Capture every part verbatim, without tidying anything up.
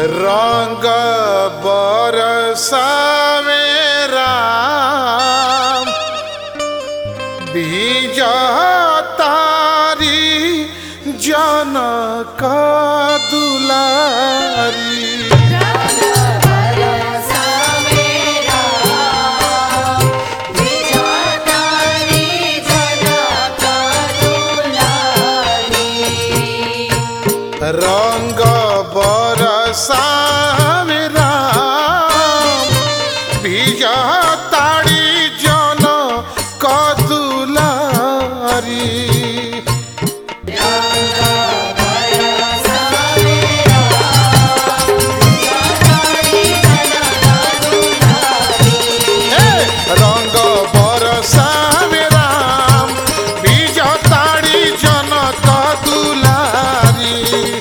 रंग बरसावे राम भीजा तारी जनक दुलारी। रंग बरसावे राम भीजा तारी जनक दुलारी। रंग बरसावे राम भीजा तारी जनक दुलारी।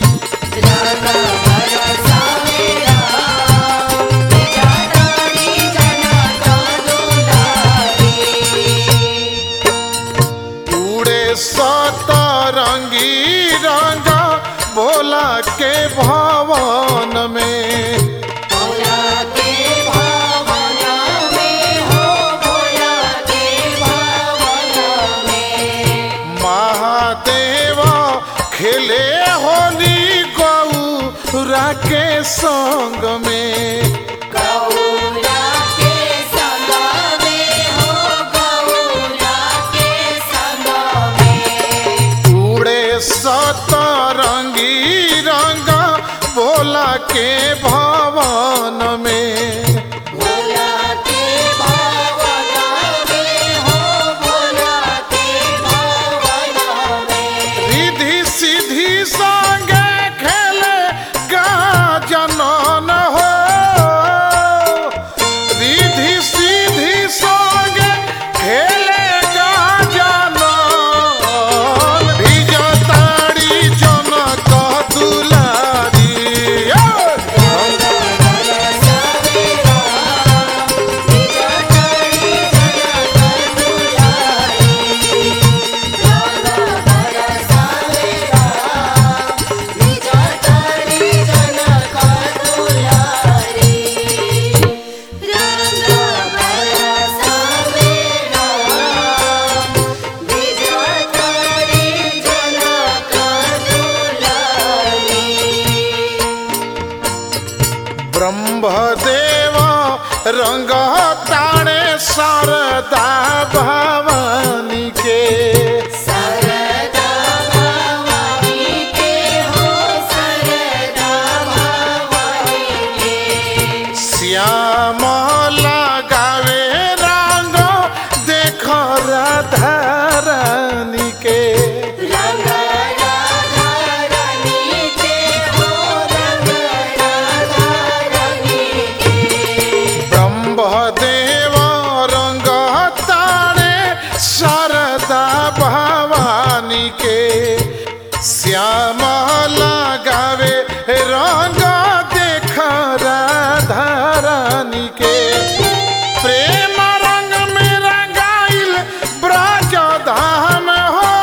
सतरंगी रंग भोला के भवन में, भोला के भवन में हो, भोला के भवन में। महादेव खेले होली गौरा के संग में, गौरा के संग में हो, गौरा के संग में। उड़े सतरंगी रंग भोला के भवन में, भोला के भवन में हो, भोला के भवन में। रिधि सिद्धि संगे खेले गाजनन हो, रिधि सिद्धि संगे खेले गाजनन। भीजा तारी जनक दुलारी। ब्रह्मदेव रंग ताणे शारदा भवानी के, शारदा भवानी के हो, शारदा भवानी के। श्याम लगावे रंग देख राधा रानी के, रंग राधा रानी के हो, रंग राधा रानी के। ब्रह्मदेव रंग ताणे शारदा भवानी के। श्याम लगावे रंग देख राधा रानी के। प्रेम रंग में रंगाइल ब्रज धाम हो,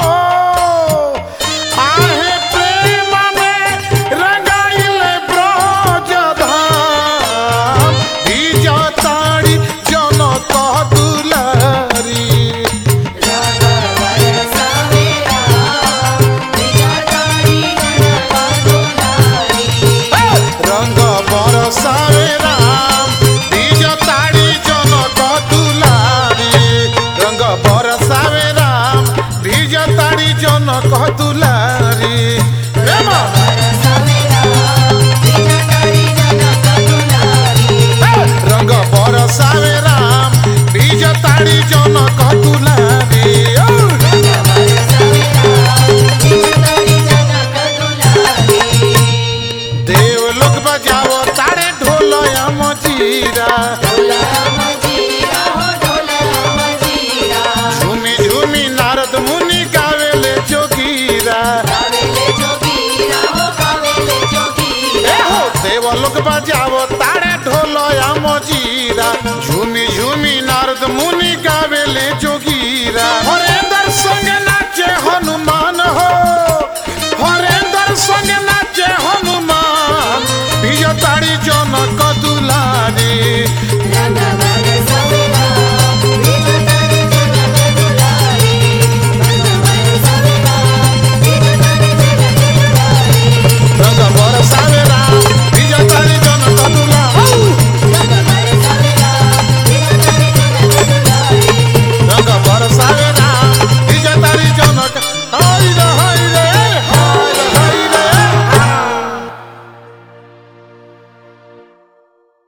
आहे प्रेम में रंगाइल ब्रज धाम। भीजा तारी जनक दुलारी। रंग बरसावे राम भीजा तारी जनक दुलारी। रंग बरसावे राम भीजा तारी जनक दुलारी। रंग बरसावे राम भीजा तारी जनक दुलारी। प्रेम बरसावे राम भीजा तारी जनक दुलारी। रंग बरसावे राम भीजा तारी जनक दुलारी। रंग बरसावे राम भीजा तारी जनक दुलारी। देवलोक बजाओ तारे ढोल मजीरा, ढोला मजीरा हो, ढोला मजीरा। झूमी झूमी नारद मुनि गावेले जोगीरा। गावेले जोगीरा हो, गावेले जोगीरा। ए हो देवलोक बजाओ तारे ढोल मजीरा, झूमी झूमी नारद मुनि गावेले जोगीरा।